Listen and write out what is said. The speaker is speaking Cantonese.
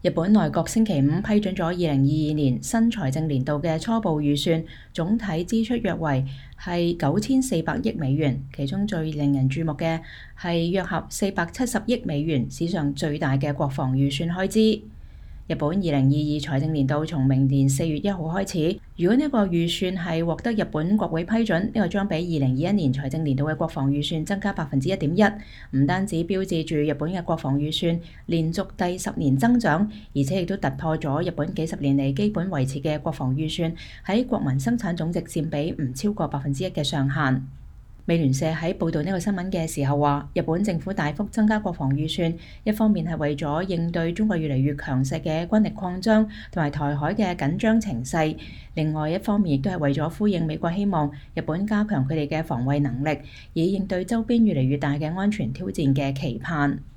日本內閣星期五批准咗2022年新財政年度嘅初步預算，總體支出約為係9400億美元，其中最令人注目嘅係約合470億美元，史上最大嘅國防預算開支。日本2022財政年度從明年4月1號開始，如果呢個預算係獲得日本國會批准，呢個將比2021年財政年度嘅國防預算增加1.1%，唔單止標誌住日本嘅國防預算連續第10年增長，而且亦都突破咗日本幾十年嚟基本維持嘅國防預算喺國民生產總值佔比唔超過1%嘅上限。美聯社喺報導呢個新聞嘅時候話，日本政府大幅增加國防預算，一方面係為咗應對中國越嚟越強勢嘅軍力擴張同埋台海嘅緊張情勢，另外一方面亦都係為咗呼應美國希望日本加強佢哋嘅防衛能力，以應對周邊越嚟越大嘅安全挑戰嘅期盼。